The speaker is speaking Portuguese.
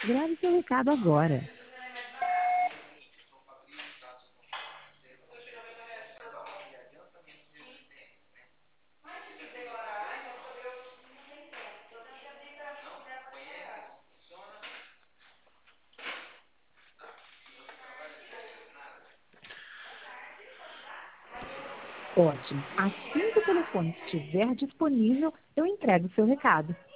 Grave seu recado agora. Ótimo. Assim que o telefone estiver disponível, eu entrego o seu recado.